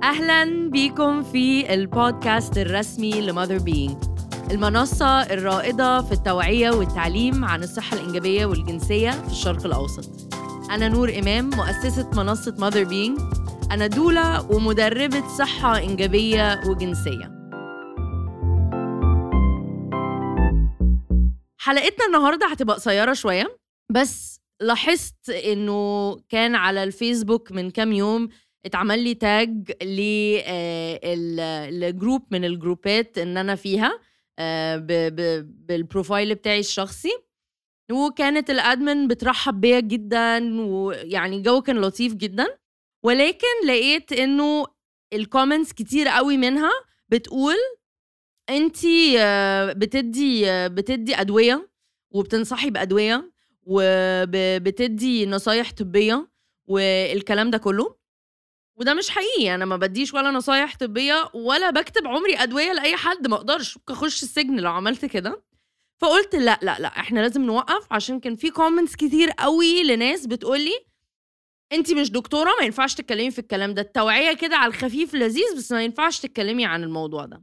أهلاً بيكم في البودكاست الرسمي لماذر بينج، المنصة الرائدة في التوعية والتعليم عن الصحة الإنجابية والجنسية في الشرق الأوسط. أنا نور إمام، مؤسسة منصة ماذر بينج. أنا دولة ومدربة صحة إنجابية وجنسية. حلقتنا النهاردة هتبقى قصيرة شوية، بس لاحظت إنه كان على الفيسبوك من كام يوم اتعمل لي تاج للجروب من الجروبات إن أنا فيها بالبروفايل بتاعي الشخصي، وكانت الادمن بترحب بيا جدا، ويعني الجو كان لطيف جدا. ولكن لقيت إنه الكومنتس كتير قوي منها بتقول انتي بتدي أدوية وبتنصحي بأدوية وبتدي نصايح طبية والكلام ده كله، وده مش حقيقي. أنا ما بديش ولا نصايح طبية ولا بكتب عمري أدوية لأي حد، ما أقدرش أخش السجن لو عملت كده. فقلت لا احنا لازم نوقف، عشان كان في كومنتس كتير قوي لناس بتقولي انتي مش دكتورة، ما ينفعش تتكلمي في الكلام ده، التوعية كده على الخفيف لذيذ بس ما ينفعش تتكلمي عن الموضوع ده.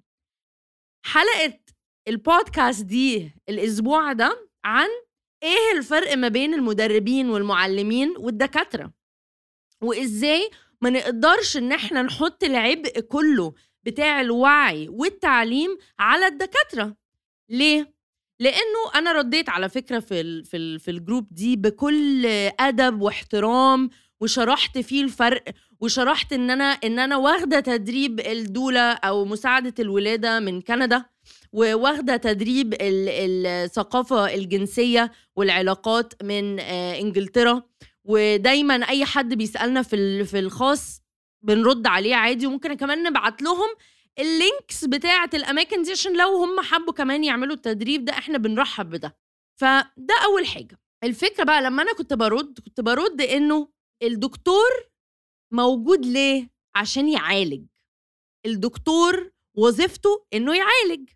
حلقة البودكاست دي الأسبوع ده عن إيه الفرق ما بين المدربين والمعلمين والدكاترة، وإزاي ما نقدرش إن احنا نحط العبء كله بتاع الوعي والتعليم على الدكاترة. ليه؟ لأنه أنا رديت على فكرة في الجروب دي بكل أدب واحترام، وشرحت فيه الفرق، وشرحت إن أنا واخدة تدريب الدولة أو مساعدة الولادة من كندا، وواخدة تدريب الثقافة الجنسية والعلاقات من إنجلترا. ودايما أي حد بيسألنا في الخاص بنرد عليه عادي، وممكن كمان نبعت لهم اللينكس بتاعة الأماكن دي عشان لو هم حبوا كمان يعملوا التدريب ده احنا بنرحب بده. فده أول حاجة. الفكرة بقى لما أنا كنت برد إنه الدكتور موجود ليه؟ عشان يعالج. الدكتور وظيفته إنه يعالج.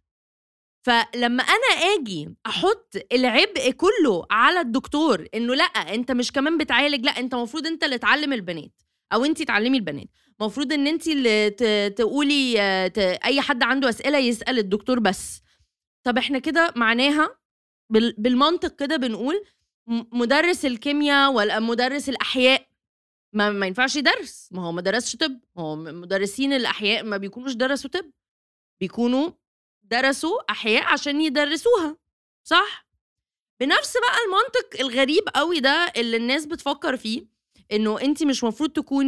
فلما أنا أجي أحط العبء كله على الدكتور إنه لأ أنت مش كمان بتعالج، لأ أنت مفروض أنت اللي تعلم البنات أو أنتي تعلمي البنات، مفروض إن أنتي اللي تقولي أي حد عنده أسئلة يسأل الدكتور بس. طب إحنا كده معناها بالمنطق كده بنقول مدرس الكيمياء ولا مدرس الأحياء ما ينفعش يدرس، ما هو ما درسش طب. هو مدرسين الأحياء ما بيكونوش درسوا طب، بيكونوا درسوا أحياء عشان يدرسوها، صح؟ بنفس بقى المنطق الغريب قوي ده اللي الناس بتفكر فيه، إنه أنتي مش مفروض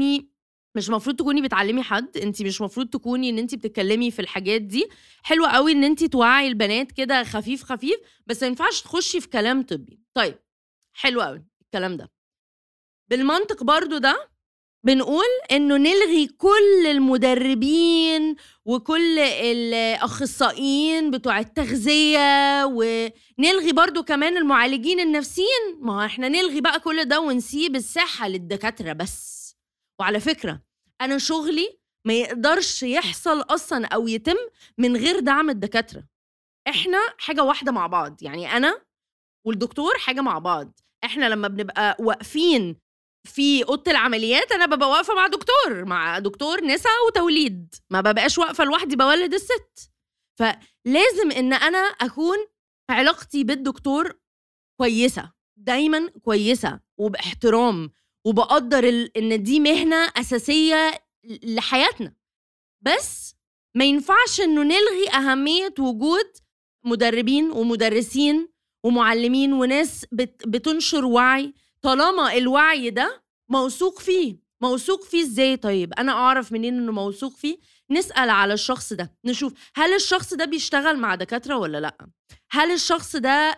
تكوني بتعلمي حد، أنتي مش مفروض تكوني إن أنتي بتتكلمي في الحاجات دي. حلوة قوي إن أنتي توعي البنات كده خفيف بس ما ينفعش تخشي في كلام طبي. طيب حلو قوي الكلام ده. بالمنطق برضو ده بنقول إنه نلغي كل المدربين وكل الأخصائيين بتوع التغذية، ونلغي برضو كمان المعالجين النفسيين. ما احنا نلغي بقى كل ده ونسيب الصحة للدكاترة بس. وعلى فكرة أنا شغلي ما يقدرش يحصل أصلا أو يتم من غير دعم الدكاترة. احنا حاجة واحدة مع بعض، يعني أنا والدكتور حاجة مع بعض. احنا لما بنبقى واقفين في أوضة العمليات أنا ببقى واقفة مع دكتور نساء وتوليد، ما ببقاش واقفة لوحدي بولد الست. فلازم إن أنا أكون علاقتي بالدكتور كويسة، دايما كويسة وباحترام، وبقدر إن دي مهنة أساسية لحياتنا. بس ما ينفعش إنه نلغي أهمية وجود مدربين ومدرسين ومعلمين وناس بتنشر وعي، طالما الوعي ده موثوق فيه إزاي؟ طيب أنا أعرف منين إنه موثوق فيه؟ نسأل على الشخص ده، نشوف هل الشخص ده بيشتغل مع دكاترة ولا لأ، هل الشخص ده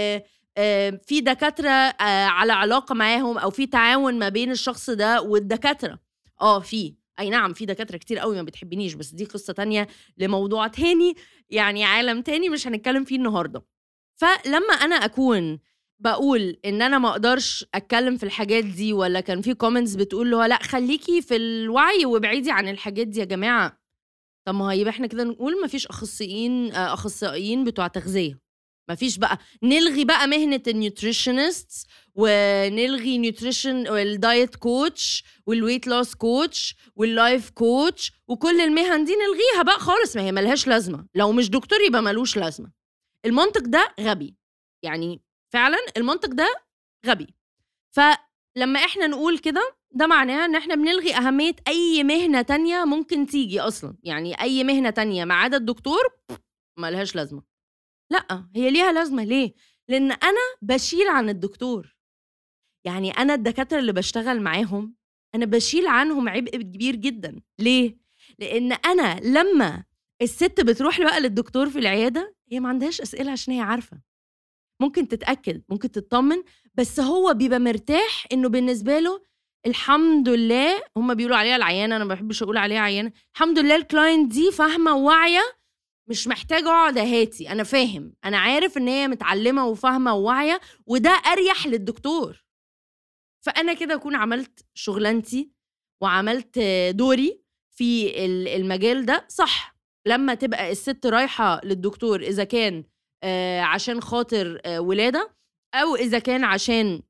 في دكاترة على علاقة معاهم، أو في تعاون ما بين الشخص ده والدكاترة. في أي نعم في دكاترة كتير قوي ما بتحبنيش، بس دي قصة تانية لموضوع تاني، يعني عالم تاني مش هنتكلم فيه النهاردة. فلما أنا أكون بقول إن أنا ما أقدرش أتكلم في الحاجات دي، ولا كان في كومنتس بتقول له لأ خليكي في الوعي وابعدي عن الحاجات دي، يا جماعة طب ما هيبقى احنا كده نقول ما فيش أخصائيين بتوع تغذية، مفيش بقى نلغي بقى مهنة النيوتريشنست ونلغي نيوتريشن والدايت كوتش والويت لوس كوتش واللايف كوتش وكل المهن دي نلغيها بقى خالص. ما هي ملهاش لازمة، لو مش دكتور يبقى ملوش لازمة. المنطق ده غبي، يعني فعلا المنطق ده غبي. فلما احنا نقول كده ده معناه ان احنا بنلغي اهمية اي مهنة تانية ممكن تيجي اصلا. يعني اي مهنة تانية ما عدا الدكتور ملهاش لازمة. لأ، هي ليها لازمة. ليه؟ لأن أنا باشيل عن الدكتور. يعني أنا الدكاترة اللي باشتغل معاهم أنا باشيل عنهم عبء كبير جدًا. ليه؟ لأن أنا لمّا الست بتروح بقى للدكتور في العيادة هي ما عندهاش أسئلة عشان هي عارفة، ممكن تتأكد، ممكن تطمن، بس هو بيبقى مرتاح إنه بالنسبة له الحمد لله. هُم بيقولوا عليها العيانة، أنا ما باحبش أقول عليها عيانة، الحمد لله الclient دي فاهمة وواعية، مش محتاجة أقعد أهاتي، أنا فاهم، أنا عارف إن هي متعلمة وفاهمة وواعية، وده أريح للدكتور. فأنا كده أكون عملت شغلانتي وعملت دوري في المجال ده صح. لمّا تبقى الست رايحة للدكتور إذا كان عشان خاطر ولادة، أو إذا كان عشان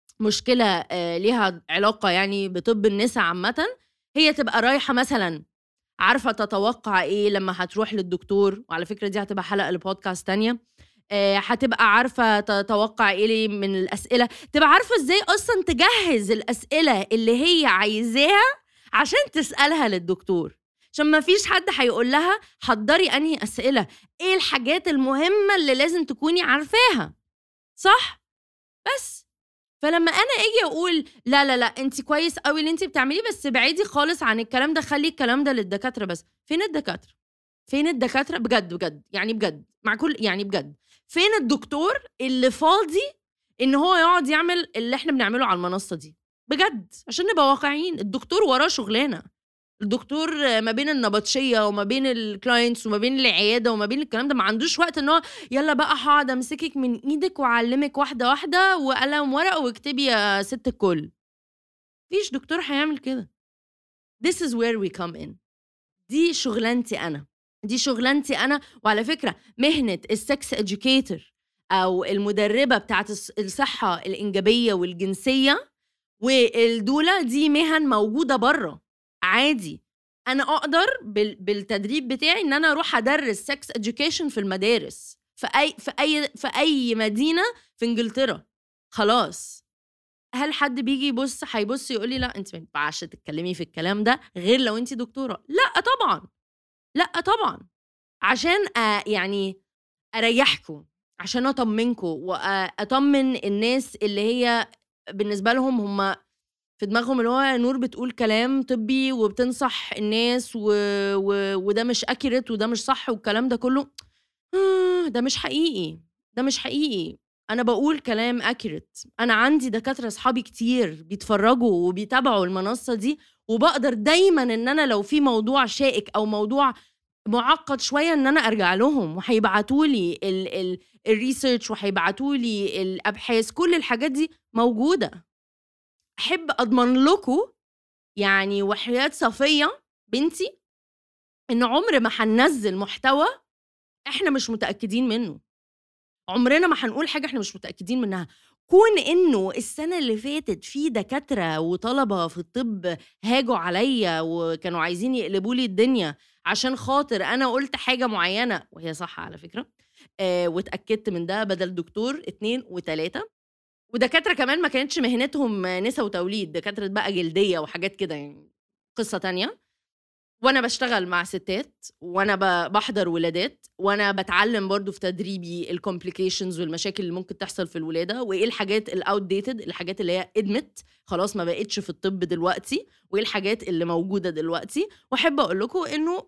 مشكلة ليها علاقة يعني بطب النسا عامةً، هي تبقى رايحة مثلًا عارفة تتوقع إيه لمّا هتروح للدكتور. وعلى فكرة دي هتبقى حلقة لpodcast تانية. هتبقى عارفة تتوقع إيه من الأسئلة، تبقى عارفة إزاي أصلًا تجهّز الأسئلة اللي هي عايزاها عشان تسألها للدكتور، عشان ما فيش حد هيقول لها حضّري أنهي أسئلة، إيه الحاجات المهمة اللي لازم تكوني عارفاها، صح؟ بس. فلمّا أنا آجي أقول لا، لا، لأ، أنتِ كويس أوي اللي أنتِ بتعمليه، بس ابعدي خالص عن الكلام ده، خلّي الكلام ده للدكاترة بس. فين الدكاترة؟ فين الدكاترة بجد، بجد، يعني بجد، مع كل يعني بجد، فين الدكتور اللي فاضي إن هو يقعد يعمل اللي إحنا بنعمله على المنصة دي؟ بجد، عشان نبقى واقعيين، الدكتور وراه شغلانة. الدكتور ما بين النبطشية وما بين الclients وما بين العيادة وما بين الكلام ده ما عندوش وقت إن هو يالّا بقى هاقعد أمسكِك من إيدِك وأعلّمِك واحدة، واحدة وقلم ورقة واكتبي يا ست الكل. ما فيش دكتور هيعمل كده. This is where we come in. دي شغلانتي أنا، دي شغلانتي أنا. وعلى فكرة مهنة الsex educator أو المدربة بتاعة الصحة الإنجابية والجنسية والدولة دي مهن موجودة برّه، عادي. أنا أقدر بالتدريب بتاعي إن أنا أروح أدرّس sex education في المدارس في أي مدينة في إنجلترا، خلاص. هل حد بييجي هيبُص يقول لي لأ أنتِ ما ينفعش تتكلمي في الكلام ده غير لو أنتِ دكتورة؟ لأ طبعًا، لأ طبعًا. عشان يعني أريّحكم، عشان أطمّنكم أطمّن الناس اللي هي بالنسبة لهم هم في دماغهم اللي هو نور بتقول كلام طبّي وبتنصح الناس وده مش accurate وده مش صح والكلام ده كلّه. ده مش حقيقي، ده مش حقيقي. أنا باقول كلام accurate. أنا عندي دكاترة أصحابي كتير بيتفرّجوا وبيتابعوا المنصة دي، وباقدر دايمًا إن أنا لو في موضوع شائك أو موضوع مُعقّد شوية إن أنا أرجع لهم، وهيبعتوا لي الresearch وهيبعتوا لي الأبحاث، كل الحاجات دي موجودة. أحب أضمن لكم يعني وحياة صفية بنتي إن عُمر ما هننزّل محتوى إحنا مش متأكدين منّه. عمرنا ما هنقول حاجة إحنا مش متأكدين منها. كون إنه السنة اللي فاتت في دكاترة وطلبة في الطب هاجوا عليَّ وكانوا عايزين يقلبوا لي الدنيا عشان خاطر أنا قُلت حاجة معيّنة وهي صح على فكرة، واتأكدت من ده بدل دكتور 2 و3 ودكاترة كمان ما كانتش مهنتهم نسا وتوليد، دكاترة بقى جلدية وحاجات كده يعني قصة تانية. وأنا باشتغل مع ستات، وأنا باحضر ولادات، وأنا باتعلّم برضه في تدريبي الcomplications والمشاكل اللي ممكن تحصل في الولادة، وإيه الحاجات الoutdated الحاجات اللي هي قدمت خلاص ما بقتش في الطب دلوقتي، وإيه الحاجات اللي موجودة دلوقتي. وأحب أقول لكم إنه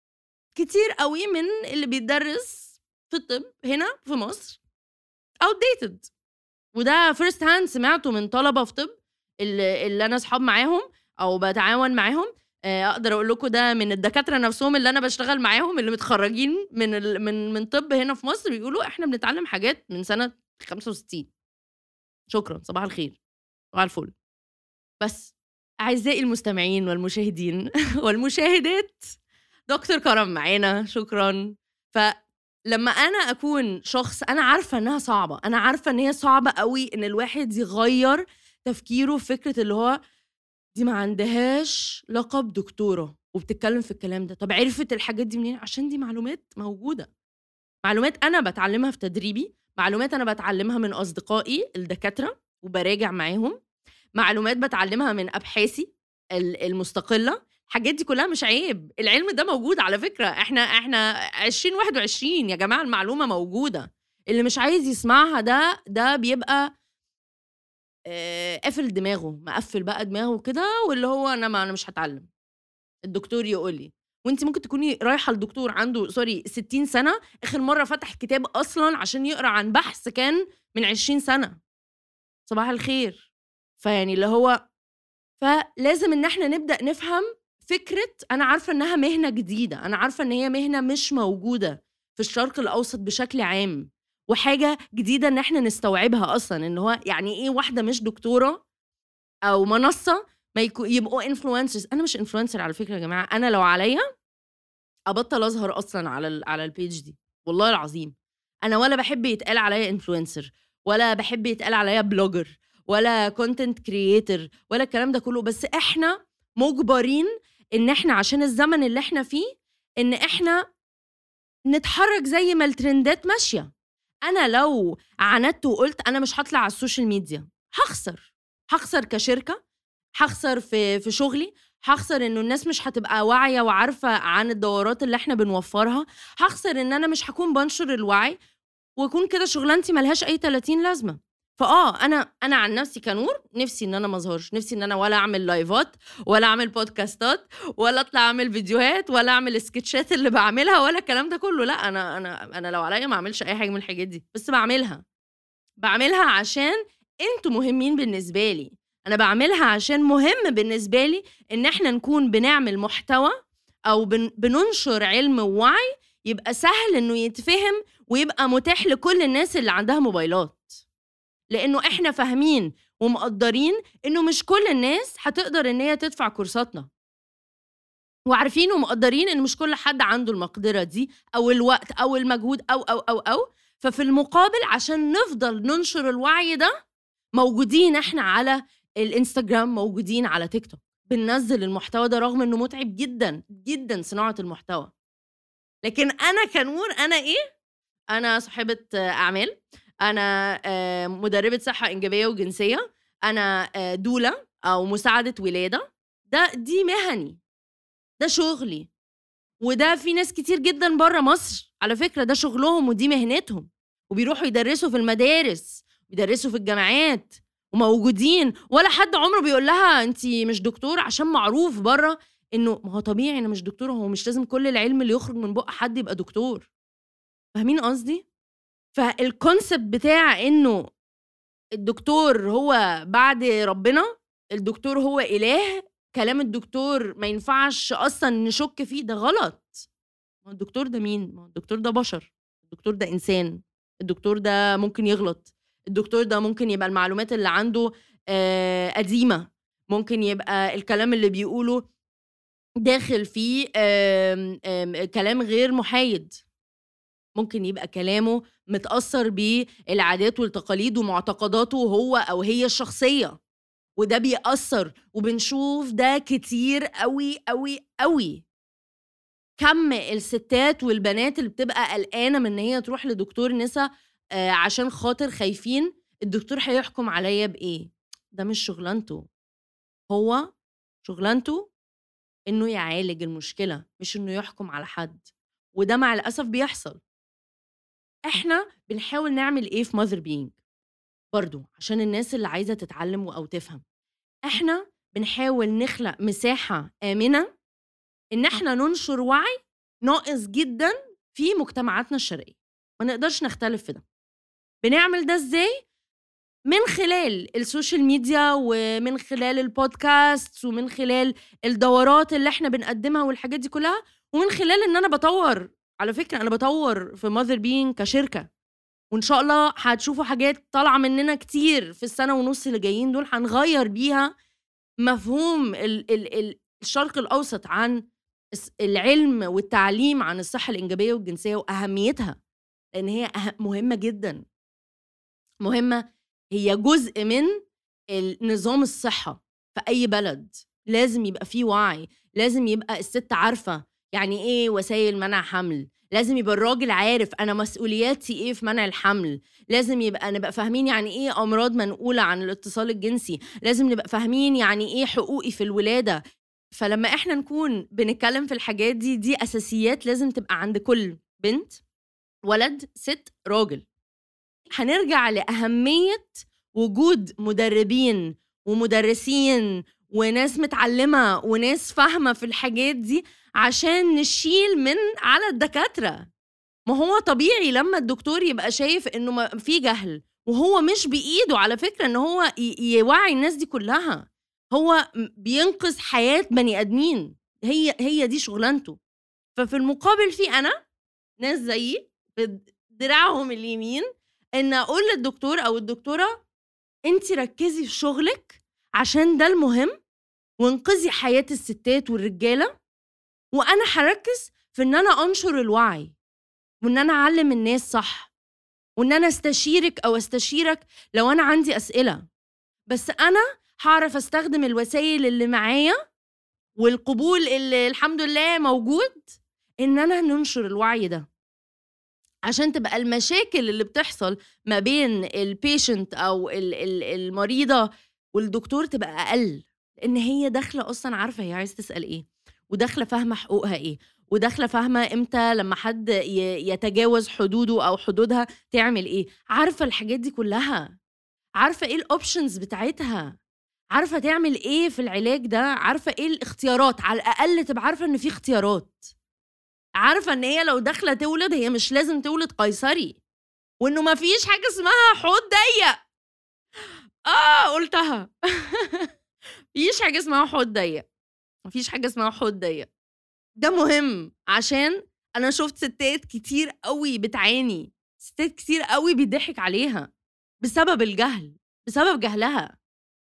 كتير أوي من اللي بيتدرس في الطب هنا في مصر outdated. وده first hand سمعته من طلبة في طب اللي أنا أصحاب معاهم أو باتعاون معاهم. أقدر أقول لكم ده من الدكاترة نفسهم اللي أنا باشتغل معاهم اللي متخرّجين من طب هنا في مصر، بيقولوا إحنا بنتعلّم حاجات من سنة 65. شكرًا، صباح الخير، صباح الفل. بس أعزائي المستمعين والمشاهدين والمشاهدات، دكتور كرم معانا، شكرًا. لما انا اكون شخص انا عارفه انها صعبه، انا عارفه ان هي صعبه قوي ان الواحد يغير تفكيره في فكره اللي هو دي ما عندهاش لقب دكتوره وبتتكلم في الكلام ده. طب عرفت الحاجات دي منين؟ عشان دي معلومات موجوده، معلومات انا بتعلمها في تدريبي، معلومات انا بتعلمها من اصدقائي الدكاتره وبراجع معاهم، معلومات بتعلمها من ابحاثي المستقله. الحاجات دي كلها مش عيب، العلم ده موجود على فكره. احنا 2021 يا جماعه، المعلومه موجوده. اللي مش عايز يسمعها ده بيبقى قافل دماغه، مقفل بقى دماغه كده، واللي هو انا مش هتعلم. الدكتور يقول لي، وانت ممكن تكوني رايحه لدكتور عنده 60 سنه، اخر مره فتح كتاب اصلا عشان يقرا عن بحث كان من 20 سنه. صباح الخير. فيعني اللي هو فلازم ان احنا نبدا نفهم فكره. انا عارفه انها مهنه جديده، انا عارفه ان هي مهنه مش موجوده في الشرق الاوسط بشكل عام، وحاجه جديده ان احنا نستوعبها اصلا. ان هو يعني ايه واحده مش دكتوره او منصه ما يبقوا انفلونسرز؟ انا مش انفلونسر على فكره يا جماعه. انا لو عليا ابطل اظهر اصلا على البيج دي، والله العظيم. انا ولا بحب يتقال عليا انفلونسر، ولا بحب يتقال عليا بلوجر، ولا كونتنت كرييتور، ولا الكلام ده كله. بس احنا مجبرين ان احنا عشان الزمن اللي احنا فيه ان احنا نتحرك زي ما الترندات ماشيه. انا لو عاندت وقلت انا مش هطلع على السوشيال ميديا، هخسر كشركه، هخسر في شغلي، هخسر انه الناس مش هتبقى واعيه وعارفه عن الدورات اللي احنا بنوفرها، هخسر ان انا مش هكون بنشر الوعي، ويكون كده شغلانتي ملهاش اي 30 لازمه. انا عن نفسي كنور نفسي ان انا ما اظهرش، نفسي ان انا ولا اعمل لايفات، ولا اعمل بودكاستات، ولا اطلع اعمل فيديوهات، ولا اعمل سكتشات اللي بعملها، ولا الكلام ده كله. لا، انا لو عليا ما اعملش اي حاجه من الحاجات دي، بس بعملها عشان انتوا مهمين بالنسبه لي. انا بعملها عشان مهم بالنسبه لي ان احنا نكون بنعمل محتوى او بننشر علم ووعي يبقى سهل انه يتفهم ويبقى متاح لكل الناس اللي عندها موبايلات. لانه احنا فاهمين ومقدرين انه مش كل الناس هتقدر ان هي تدفع كورساتنا، وعارفين ومقدرين ان مش كل حد عنده المقدرة دي او الوقت او المجهود او ففي المقابل عشان نفضل ننشر الوعي ده موجودين احنا على الانستجرام، موجودين على تيك توك، بننزل المحتوى ده رغم انه متعب جدا جدا صناعة المحتوى. لكن انا كنور انا ايه؟ انا صاحبة اعمال، انا مدربة صحة انجابية وجنسية، انا دولة او مساعدة ولادة. دي مهني، ده شغلي، وده في ناس كتير جدا بره مصر على فكرة ده شغلهم ودي مهنتهم، وبيروحوا يدرسوا في المدارس، بيدرسوا في الجامعات وموجودين، ولا حد عمره بيقول لها انتي مش دكتور، عشان معروف بره انه ما هو طبيعي انا مش دكتور، هو مش لازم كل العلم اللي يخرج من بق حد يبقى دكتور. فاهمين قصدي؟ فالكونسبت بتاع انه الدكتور هو بعد ربنا، الدكتور هو إله، كلام الدكتور ما ينفعش اصلا نشك فيه، ده غلط. ما الدكتور ده مين؟ ما الدكتور ده بشر، الدكتور ده انسان، الدكتور ده ممكن يغلط، الدكتور ده ممكن يبقى المعلومات اللي عنده قديمة، ممكن يبقى الكلام اللي بيقوله داخل فيه كلام غير محايد، ممكن يبقى كلامه متأثر بالعادات والتقاليد ومعتقداته هو أو هي الشخصية، وده بيأثر، وبنشوف ده كتير قوي قوي قوي. كم الستات والبنات اللي بتبقى قلقانة من ان هي تروح لدكتور نسا عشان خاطر خايفين الدكتور هيحكم عليا بإيه. ده مش شغلانته، هو شغلانته انه يعالج المشكلة مش انه يحكم على حد، وده مع الأسف بيحصل. احنا بنحاول نعمل ايه في ماذر بينج برضو عشان الناس اللي عايزة تتعلم او تفهم؟ احنا بنحاول نخلق مساحة آمنة ان احنا ننشر وعي ناقص جدا في مجتمعاتنا الشرقية، ما نقدرش نختلف في ده. بنعمل ده ازاي؟ من خلال السوشيال ميديا، ومن خلال البودكاست، ومن خلال الدورات اللي احنا بنقدمها والحاجات دي كلها، ومن خلال ان انا بطور. على فكرة انا بطور في ماذر بين كشركة، وان شاء الله هتشوفوا حاجات طالعة مننا كتير في السنة ونص اللي جايين دول، هنغير بيها مفهوم الشرق الأوسط عن العلم والتعليم عن الصحة الإنجابية والجنسية وأهميتها. لان هي مهمه جدا، مهمه، هي جزء من النظام الصحه في اي بلد. لازم يبقى فيه وعي، لازم يبقى الست عارفه يعني ايه وسائل منع حمل، لازم يبقى الراجل عارف انا مسؤولياتي ايه في منع الحمل، لازم نبقى فاهمين يعني ايه امراض منقوله عن الاتصال الجنسي، لازم نبقى فاهمين يعني ايه حقوقي في الولاده. فلما احنا نكون بنتكلم في الحاجات دي اساسيات لازم تبقى عند كل بنت، ولد، ست، راجل. هنرجع لأهمية وجود مدربين ومدرسين وناس متعلمة وناس فاهمة في الحاجات دي عشان نشيل من على الدكاترة. ما هو طبيعي لما الدكتور يبقى شايف انه في جهل، وهو مش بإيده على فكرة ان هو يوعي الناس دي كلها، هو بينقذ حياة بني آدمين، هي دي شغلانته. ففي المقابل في أنا ناس زيي بدراعهم اليمين ان اقول للدكتور او الدكتوره انتي ركزي في شغلك عشان ده المهم، وانقذي حياة الستات والرجالة، وانا هركز في ان انا انشر الوعي، وان انا اعلم الناس صح، وان انا استشيرك او استشيرك لو انا عندي اسئلة. بس انا هعرف استخدم الوسائل اللي معايا والقبول اللي الحمد لله موجود ان انا ننشر الوعي ده، عشان تبقى المشاكل اللي بتحصل ما بين البيشنت او المريضة والدكتور تبقى اقل، لان هي داخله اصلا عارفه هي عايزه تسال ايه، وداخله فاهمه حقوقها ايه، وداخله فاهمه امتى لما حد يتجاوز حدوده او حدودها تعمل ايه، عارفه الحاجات دي كلها، عارفه ايه الاوبشنز بتاعتها، عارفه تعمل ايه في العلاج ده، عارفه ايه الاختيارات، على الاقل تبقى عارفه ان في اختيارات، عارفه ان هي لو داخله تولد هي مش لازم تولد قيصري، وانه ما فيش حاجه اسمها حوض ضيق. قلتها. مفيش حاجه اسمها حوض ضيق، مفيش حاجه اسمها حوض ضيق. ده مهم عشان انا شفت ستات كتير قوي بتعاني، ستات كتير قوي بيضحك عليها بسبب الجهل، بسبب جهلها.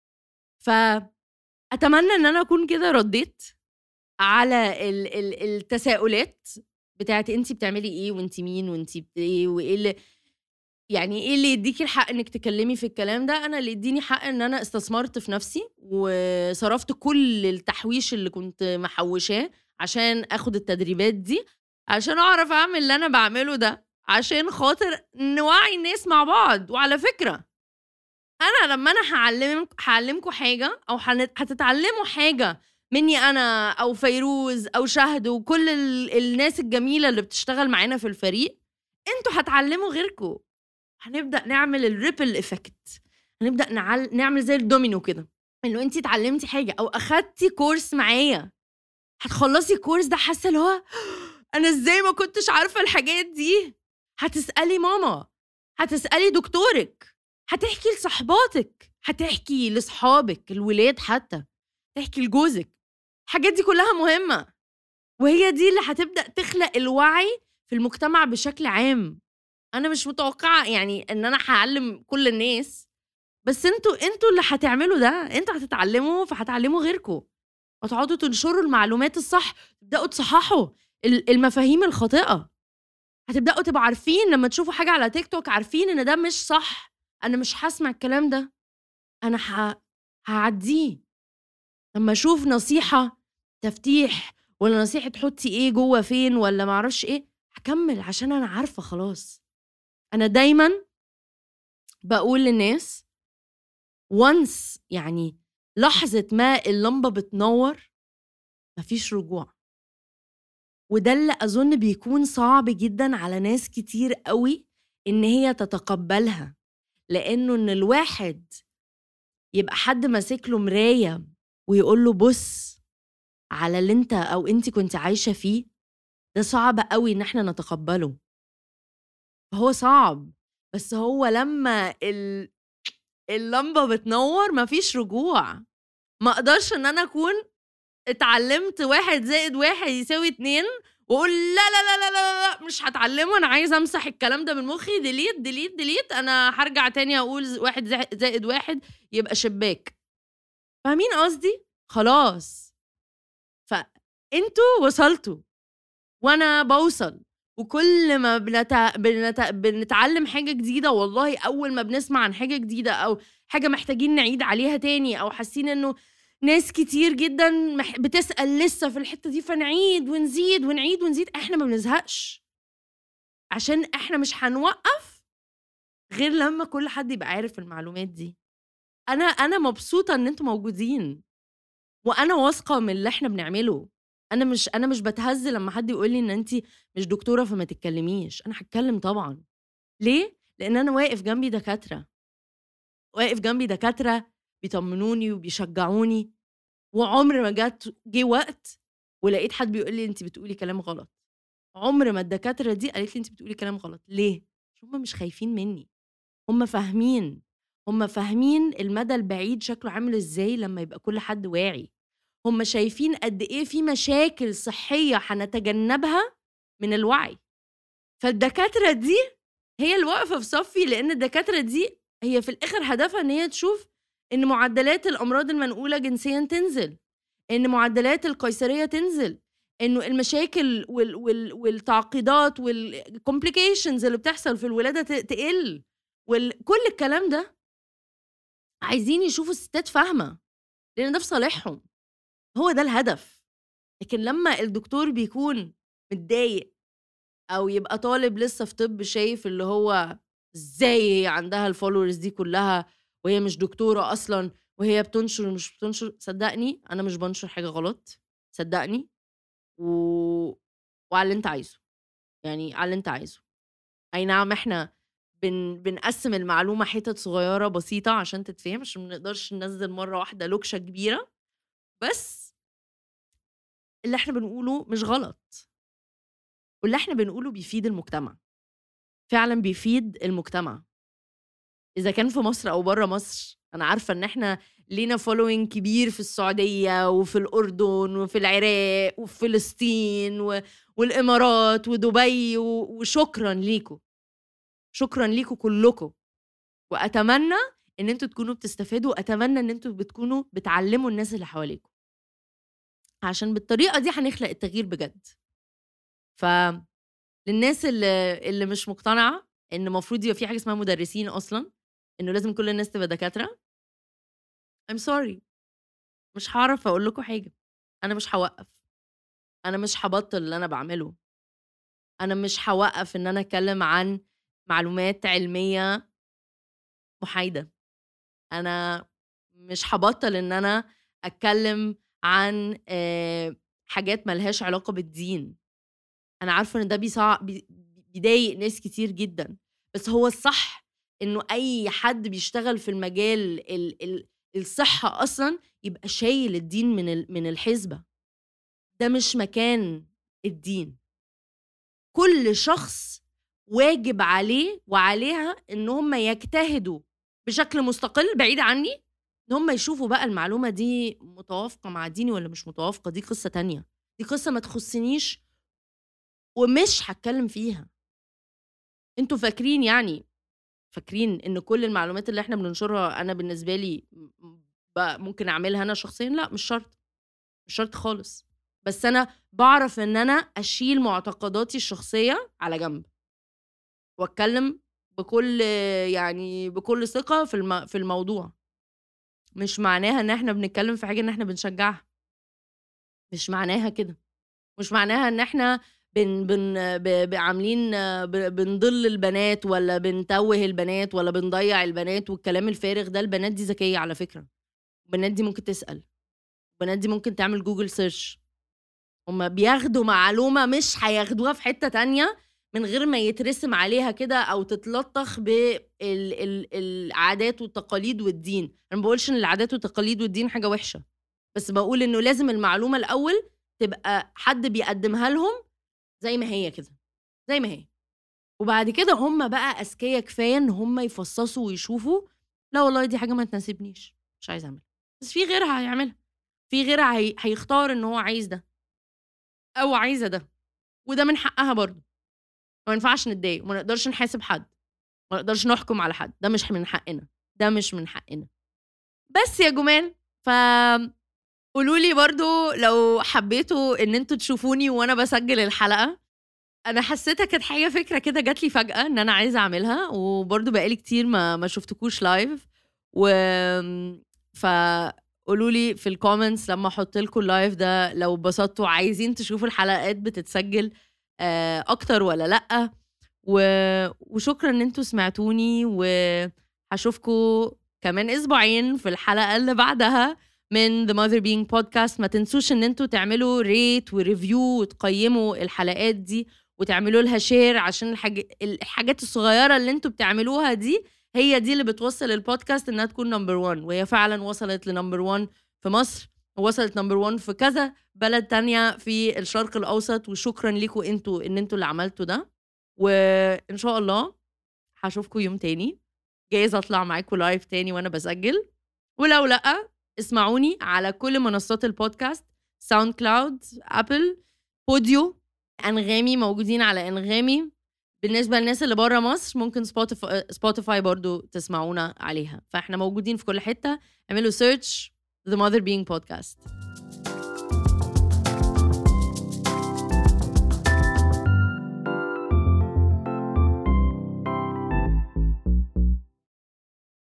فأتمنى ان انا اكون كده رديت على التساؤلات بتاعت انتي بتعملي ايه وانتي مين وانتي ايه، وايه اللي يعني ايه اللي يديكي الحق انك تكلمي في الكلام ده. انا اللي يديني حق ان انا استثمرت في نفسي وصرفت كل التحويش اللي كنت محوشاه عشان اخد التدريبات دي، عشان اعرف اعمل اللي انا بعمله ده، عشان خاطر نوعي الناس مع بعض. وعلى فكرة انا لما انا هعلمكم حاجة او هتتعلموا حاجة مني انا او فيروز او شهد وكل الناس الجميلة اللي بتشتغل معانا في الفريق، انتوا هتعلموا غيركم. هنبدأ نعمل الريبل افكت، هنبدأ نعمل زي الدومينو كده، انه انتي اتعلمتي حاجة او اخدتي كورس معايا، هتخلصي الكورس ده حاسة اللي هو انا ازاي ما كنتش عارفة الحاجات دي. هتسألي ماما، هتسألي دكتورك، هتحكي لصحباتك، هتحكي لصحابك الولاد، حتى تحكي لجوزك. الحاجات دي كلها مهمة، وهي دي اللي هتبدأ تخلق الوعي في المجتمع بشكل عام. انا مش متوقعه يعني ان انا هعلم كل الناس، بس انتوا اللي هتعملوا ده، انتوا هتتعلموا فهتعلموا غيركم، هتقعدوا تنشروا المعلومات الصح، تبداوا تصححوا المفاهيم الخاطئه، هتبداوا تبقوا عارفين لما تشوفوا حاجه على تيك توك عارفين ان ده مش صح، انا مش هسمع الكلام ده، انا هعديه. لما اشوف نصيحه تفتيح ولا نصيحه تحطي ايه جوه فين ولا معرفش ايه، هكمل عشان انا عارفه خلاص. أنا دايماً بقول للناس once يعني لحظة ما اللمبة بتنور مفيش رجوع، وده اللي أظن بيكون صعب جداً على ناس كتير قوي إن هي تتقبلها، لأنه إن الواحد يبقى حد ماسك له مراية ويقول له بص على اللي انت أو انت كنت عايشة فيه، ده صعب قوي إن احنا نتقبله. هو صعب، بس هو لما اللمبة بتنور مفيش رجوع. ما اقدرش ان انا اكون اتعلمت 1+1=2 واقول لا لا لا لا لا مش هتعلمه، انا عايزه امسح الكلام ده من مخي، ديليت ديليت ديليت، انا هرجع تاني اقول 1+1 يبقى شباك. فاهمين قصدي؟ خلاص، فانتوا وصلتوا وانا بوصل، وكل ما بنتعلم حاجة جديدة، والله أول ما بنسمع عن حاجة جديدة أو حاجة محتاجين نعيد عليها تاني، أو حاسين إنه ناس كتير جدا بتسأل لسه في الحتة دي، فنعيد ونزيد ونعيد ونزيد. إحنا ما بنزهقش، عشان إحنا مش هنوقف غير لما كل حد يبقى عارف المعلومات دي. أنا مبسوطة إن أنتوا موجودين، وأنا واثقة من اللي إحنا بنعمله. أنا مش بتهز لما حد يقول لي إن أنتِ مش دكتورة فما تتكلميش. أنا هاتكلم طبعًا. ليه؟ لأن أنا واقف جنبي دكاترة، واقف جنبي دكاترة بيطمنوني وبيشجعوني، وعمر ما جه وقت ولقيت حد بيقول لي أنتِ بتقولي كلام غلط. عمر ما الدكاترة دي قالت لي أنتِ بتقولي كلام غلط. ليه؟ عشان هُم مش خايفين مني، هُم فاهمين المدى البعيد شكله عامل إزاي لما يبقى كل حد واعي. هم شايفين قد إيه في مشاكل صحية هنتجنبها من الوعي. فالدكاترة دي هي اللي واقفة في صفي، لأن الدكاترة دي هي في الآخر هدفها إن هي تشوف إن معدلات الأمراض المنقولة جنسيًا تنزل، إن معدلات القيصرية تنزل، إنه المشاكل والتعقيدات والcomplications اللي بتحصل في الولادة تقل، كل الكلام ده عايزين يشوفوا الستات فاهمة، لأن ده في صالحهم. هو ده الهدف. لكن لما الدكتور بيكون متضايق، أو يبقى طالب لسه في طب شايف اللي هو إزاي عندها الفولورز دي كلها وهي مش دكتورة أصلا، وهي بتنشر ومش بتنشر. صدقني أنا مش بنشر حاجة غلط، صدقني. و... وعلى اللي أنت عايزه، يعني على اللي أنت عايزه. أي نعم إحنا بنقسم المعلومة حتت صغيرة بسيطة عشان تتفهم، عشان منقدرش ننزل مرة واحدة لوكشة كبيرة، بس اللي إحنا بنقوله مش غلط، واللي إحنا بنقوله بيفيد المجتمع، فعلًا بيفيد المجتمع. إذا كان في مصر أو برّه مصر. أنا عارفة إن إحنا لينا following كبير في السعودية وفي الأردن وفي العراق وفي فلسطين والإمارات ودبي وشكرًا ليكم. شكرًا ليكم كلكم. وأتمنى إن أنتم تكونوا بتستفادوا، وأتمنى إن أنتم بتكونوا بتعلموا الناس اللي حواليكم. عشان بالطريقة دي هنخلق التغيير بجد. للناس اللي مش مقتنعة إن المفروض يبقى في حاجة اسمها مدرسين أصلًا، إنه لازم كل الناس تبقى دكاترة، I'm sorry، مش هاعرف أقول لكم حاجة. أنا مش هاوقّف، أنا مش هابطّل اللي أنا باعمله، أنا مش هاوقّف إن أنا أتكلّم عن معلومات علمية محايدة، أنا مش هابطّل إن أنا أتكلّم عن حاجات ما لهاش علاقة بالدين. أنا عارفة إن ده بيضايق ناس كتير جدًا، بس هو الصح إنه أي حد بيشتغل في المجال الصحة أصلًا يبقى شايل الدين من الحسبة. ده مش مكان الدين. كل شخص واجب عليه وعليها إن هم يجتهدوا بشكل مستقل بعيد عني، إن هم يشوفوا بقى المعلومة دي متوافقة مع ديني والّا مش متوافقة. دي قصة تانية، دي قصة ما تخصنيش ومش هاتكلّم فيها. أنتم فاكرين إن كل المعلومات اللي إحنا بننشرها أنا بالنسبة لي ممكن أعملها أنا شخصيًا؟ لأ، مش شرط، مش شرط خالص. بس أنا باعرف إن أنا أشيل معتقداتي الشخصية على جنب، وأتكلّم بكل ثقة في الموضوع. مش معناها إن إحنا بنتكلّم في حاجة إن إحنا بنشجّعها، مش معناها كده. مش معناها إن إحنا بن بن ب ب عاملين بنضل البنات والّا بنتوّه البنات والّا بنضيّع البنات والكلام الفارغ ده. البنات دي ذكية على فكرة، البنات دي ممكن تسأل، البنات دي ممكن تعمل Google search. هُم بياخدوا معلومة مش هياخدوها في حتّة تانية من غير ما يترسم عليها كده أو تتلطّخ العادات والتقاليد والدين. أنا ما باقولش إن العادات والتقاليد والدين حاجة وحشة، بس باقول إنه لازم المعلومة الأول تبقى حد بيقدّمها لهم زي ما هي كده، زي ما هي. وبعد كده هم بقى أذكيا كفاية إن هم يفصّصوا ويشوفوا، لا والله دي حاجة ما تناسبنيش، مش عايز أعملها. بس في غيرها هيعملها، في غيرها هيختار إن هو عايز ده أو عايزة ده، وده من حقها برضه. ما ينفعش نتضايق وما نقدرش نحاسب حد، ما نقدرش نحكم على حد، ده مش من حقنا، ده مش من حقنا. بس يا جُمال، قولوا لي برضه لو حبيتوا إن أنتم تشوفوني وأنا باسجّل الحلقة، انا حسيتها كانت حاجه فكره كده جات لي فجاه ان انا عايزه اعملها، وبرضو بقالي كتير ما شفتكوش لايف. و فقولوا لي في الكومنتس لما احط لكم اللايف ده لو اتبسطتوا عايزين تشوفوا الحلقات بتتسجل اكتر ولا لا. وشكرا ان انتوا سمعتوني، وهشوفكم كمان اسبوعين في الحلقه اللي بعدها من The Mother Being Podcast. ما تنسوش ان انتوا تعملوا ريت وريفيو وتقيموا الحلقات دي وتعملوا لها شير، عشان الحاجات الصغيرة اللي انتوا بتعملوها دي هي دي اللي بتوصل البودكاست انها تكون نمبر 1. وهي فعلا وصلت لنمبر 1 في مصر، ووصلت نمبر 1 في كذا بلد تانية في الشرق الأوسط. وشكرا لكم انتوا ان انتوا اللي عملتوا ده. وان شاء الله هشوفكم يوم تاني، جايز اطلع معاكم لايف تاني وانا بسجل. ولو لأ اسمعوني على كل منصات البودكاست، ساوند كلاود، ابل، بوديو، انغامي، موجودين على انغامي. بالنسبة للناس اللي برا مصر ممكن سبوتيفاي برضو تسمعونا عليها. فاحنا موجودين في كل حتة، اعملوا سيرش The Mother Being Podcast.